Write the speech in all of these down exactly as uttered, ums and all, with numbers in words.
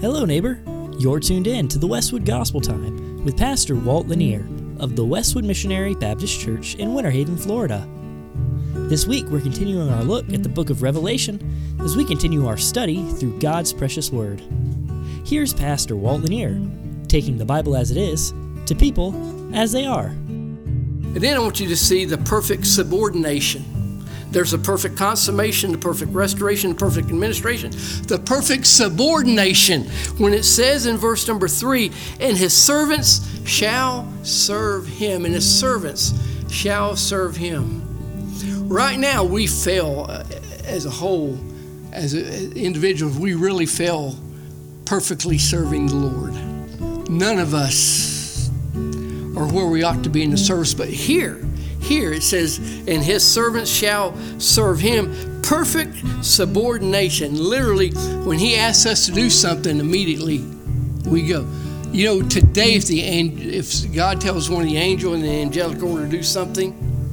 Hello, neighbor. You're tuned in to the Westwood Gospel Time with Pastor Walt Lanier of the Westwood Missionary Baptist Church in Winter Haven, Florida. This week, we're continuing our look at the book of Revelation as we continue our study through God's precious Word. Here's Pastor Walt Lanier, taking the Bible as it is to people as they are. And then I want you to see the perfect subordination. There's a perfect consummation, the perfect restoration, the perfect administration, the perfect subordination. When it says in verse number three, and his servants shall serve him, and his servants shall serve him. Right now, we fail uh, as a whole, as a, individuals, we really fail perfectly serving the Lord. None of us are where we ought to be in the service, but here, Here it says, and his servants shall serve him. Perfect subordination. Literally, when he asks us to do something, immediately we go. You know, today, if the if God tells one of the angel in the angelic order to do something,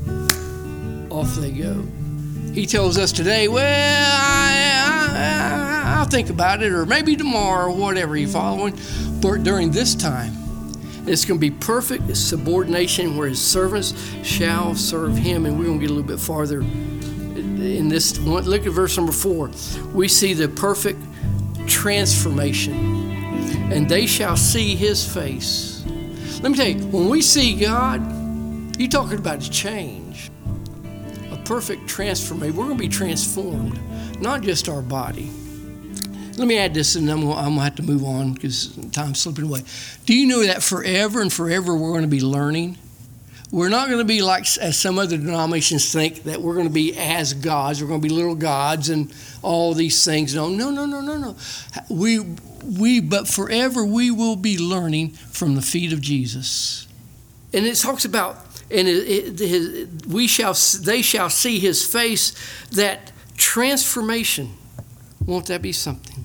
off they go. He tells us today, well, I, I, I'll think about it, or maybe tomorrow, or whatever you're following. But during this time, it's going to be perfect subordination where his servants shall serve him. And we're going to get a little bit farther in this one. Look at verse number four. We see the perfect transformation. And they shall see his face. Let me tell you, when we see God, you're talking about a change. A perfect transformation. We're going to be transformed, not just our body. Let me add this, and I'm going, I'm going to have to move on because time's slipping away. Do you know that forever and forever we're going to be learning? We're not going to be like, as some other denominations think, that we're going to be as gods. We're going to be little gods and all these things. No, no, no, no, no, no. We, we, but forever we will be learning from the feet of Jesus. And it talks about, and it, it, his, we shall, they shall see his face, that transformation. Won't that be something?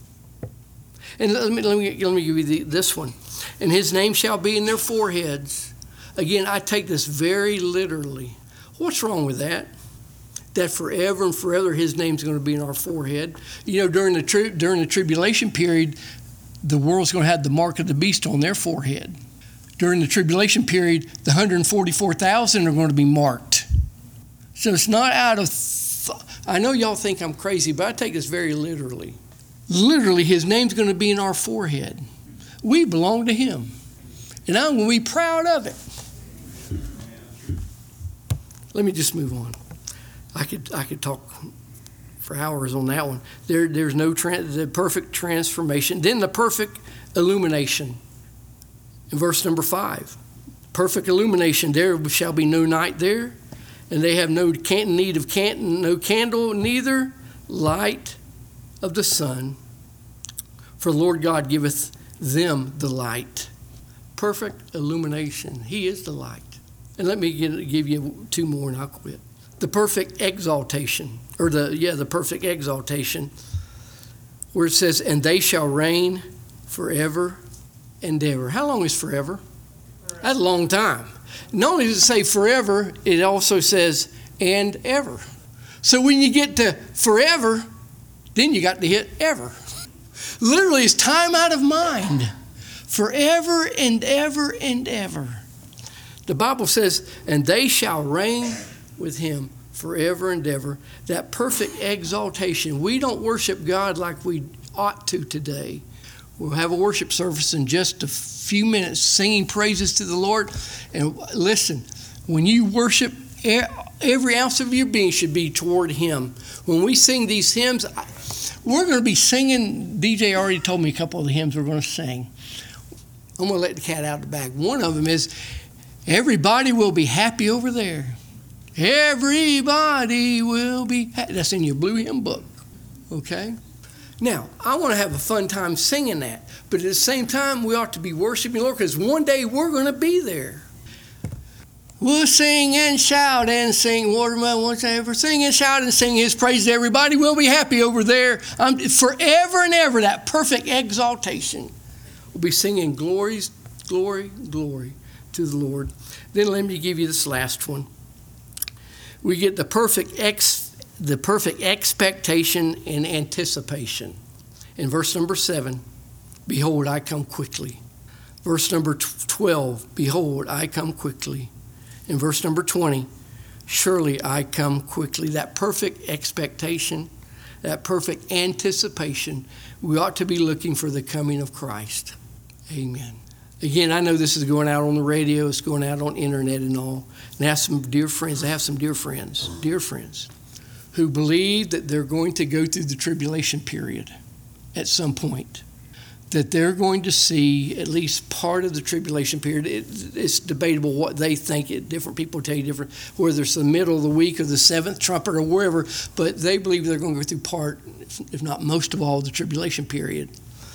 And let me, let me, let me give you the, this one. And his name shall be in their foreheads. Again, I take this very literally. What's wrong with that? That forever and forever his name's going to be in our forehead. You know, during the tri- during the tribulation period, the world's going to have the mark of the beast on their forehead. During the tribulation period, the one hundred forty-four thousand are going to be marked. So it's not out of... Th- I know y'all think I'm crazy, but I take this very literally. Literally, his name's going to be in our forehead. We belong to him. And I'm going to be proud of it. Let me just move on. I could I could talk for hours on that one. There, there's no trans, the perfect transformation. Then the perfect illumination. In verse number five. Perfect illumination. There shall be no night there. And they have no can- need of can- no candle, neither light of the sun. For the Lord God giveth them the light. Perfect illumination. He is the light. And let me get, give you two more and I'll quit. The perfect exaltation, or the, yeah, the perfect exaltation, where it says, and they shall reign forever and ever. How long is forever? Forever. That's a long time. Not only does it say forever, it also says and ever. So when you get to forever, then you got to hit ever. Literally, it's time out of mind. Forever and ever and ever. The Bible says, and they shall reign with him forever and ever. That perfect exaltation. We don't worship God like we ought to today. We'll have a worship service in just a few minutes, singing praises to the Lord. And listen, when you worship, every ounce of your being should be toward him. When we sing these hymns, we're going to be singing. D J already told me a couple of the hymns we're going to sing. I'm going to let the cat out of the bag. One of them is, everybody will be happy over there. Everybody will be happy. That's in your blue hymn book. Okay? Now, I want to have a fun time singing that, but at the same time, we ought to be worshiping the Lord because one day we're going to be there. We'll sing and shout and sing. Watermelon wants to ever sing and shout and sing his praise. Everybody will be happy over there. Um, forever and ever, that perfect exaltation. We'll be singing glories, glory, glory to the Lord. Then let me give you this last one. We get the perfect ex. the perfect expectation and anticipation. In verse number seven, behold, I come quickly. Verse number twelve, behold, I come quickly. In verse number twenty, surely I come quickly. That perfect expectation, that perfect anticipation, we ought to be looking for the coming of Christ. Amen. Again, I know this is going out on the radio, it's going out on internet and all. And I have some dear friends, I have some dear friends, dear friends, who believe that they're going to go through the tribulation period at some point. That they're going to see at least part of the tribulation period. It, it's debatable what they think. It, different people tell you different, whether it's the middle of the week or the seventh trumpet or wherever, but they believe they're going to go through part, if not most of all, the tribulation period.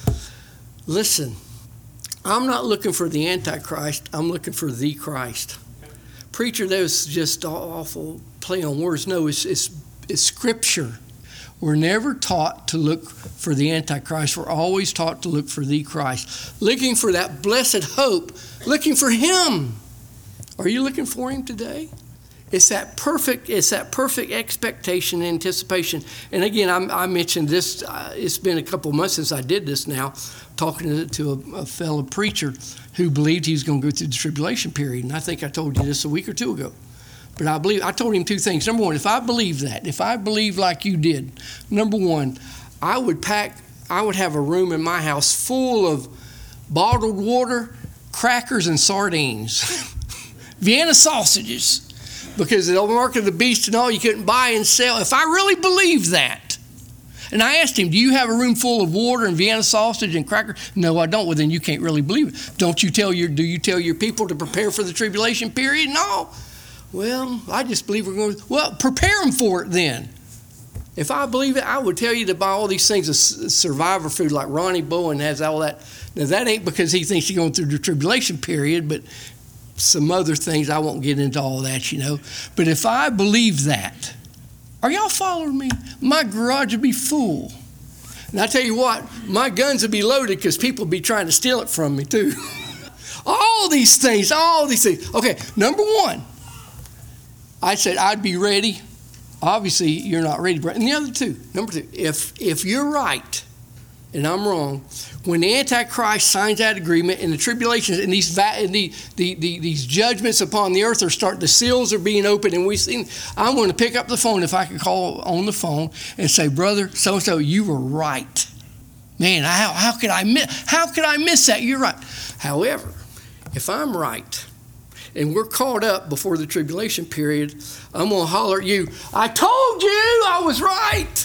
Listen, I'm not looking for the Antichrist. I'm looking for the Christ. Preacher, that was just awful play on words. No, it's, it's, it's Scripture. We're never taught to look for the Antichrist. We're always taught to look for the Christ. Looking for that blessed hope. Looking for Him. Are you looking for Him today? It's that perfect, it's that perfect expectation and anticipation. And again, I, I mentioned this, uh, it's been a couple of months since I did this now, talking to, to a, a fellow preacher who believed he was going to go through the tribulation period. And I think I told you this a week or two ago. But I believe, I told him two things. Number one, if I believe that, if I believe like you did, number one, I would pack, I would have a room in my house full of bottled water, crackers, and sardines. Vienna sausages. Because the mark of the beast and all, you couldn't buy and sell. If I really believed that, and I asked him, do you have a room full of water and Vienna sausage and crackers? No, I don't. Well, then you can't really believe it. Don't you tell your, do you tell your people to prepare for the tribulation period? No. Well, I just believe we're going to, well, prepare them for it then. If I believe it, I would tell you to buy all these things of survivor food like Ronnie Bowen has all that. Now, that ain't because he thinks he's going through the tribulation period, but some other things, I won't get into all that, you know. But if I believe that, are y'all following me? My garage would be full. And I tell you what, my guns would be loaded because people would be trying to steal it from me too. All these things, all these things. Okay, number one, I said I'd be ready. Obviously, you're not ready. And the other two, number two, if if you're right and I'm wrong, when the Antichrist signs that agreement and the tribulations and these and the, the, the, these judgments upon the earth are starting, the seals are being opened, and we see, I'm going to pick up the phone if I can call on the phone and say, brother, so-and-so, you were right. Man, how, how could I miss, how could I miss that? You're right. However, if I'm right, and we're caught up before the tribulation period, I'm going to holler at you, I told you I was right.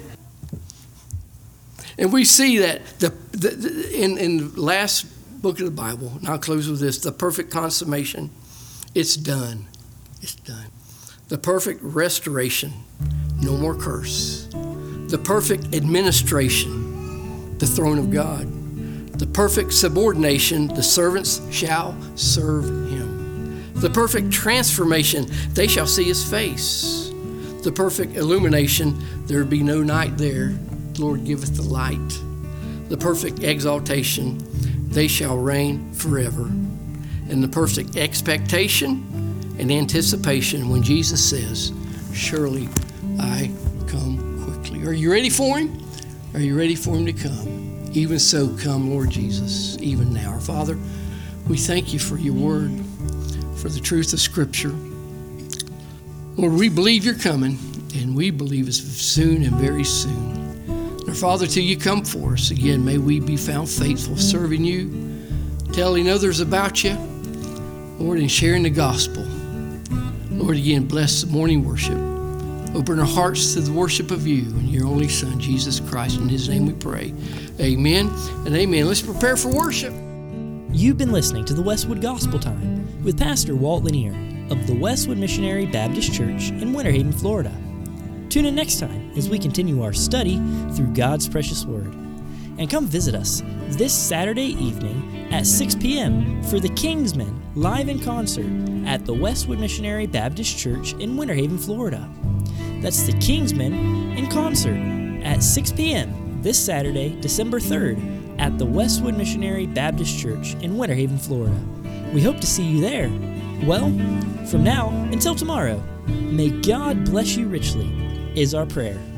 And we see that the, the, the in, in the last book of the Bible, and I'll close with this, the perfect consummation, it's done. It's done. The perfect restoration, no more curse. The perfect administration, the throne of God. The perfect subordination, the servants shall serve him. The perfect transformation, they shall see his face. The perfect illumination, there be no night there. Lord giveth the light. The perfect exaltation, they shall reign forever. And the perfect expectation and anticipation when Jesus says, surely I come quickly. Are you ready for him? Are you ready for him to come? Even so, come, Lord Jesus, even now. Our Father, we thank you for your word, for the truth of Scripture. Lord, we believe you're coming, and we believe it's soon and very soon. Our Father, till you come for us again, may we be found faithful, serving you, telling others about you, Lord, and sharing the gospel. Lord, again, bless the morning worship. Open our hearts to the worship of you and your only Son, Jesus Christ. In his name we pray. Amen and amen. Let's prepare for worship. You've been listening to the Westwood Gospel Time with Pastor Walt Lanier of the Westwood Missionary Baptist Church in Winter Haven, Florida. Tune in next time as we continue our study through God's precious Word. And come visit us this Saturday evening at six p.m. for the Kingsmen live in concert at the Westwood Missionary Baptist Church in Winter Haven, Florida. That's the Kingsmen in concert at six p.m. this Saturday, December third, at the Westwood Missionary Baptist Church in Winter Haven, Florida. We hope to see you there. Well, from now until tomorrow, may God bless you richly, is our prayer.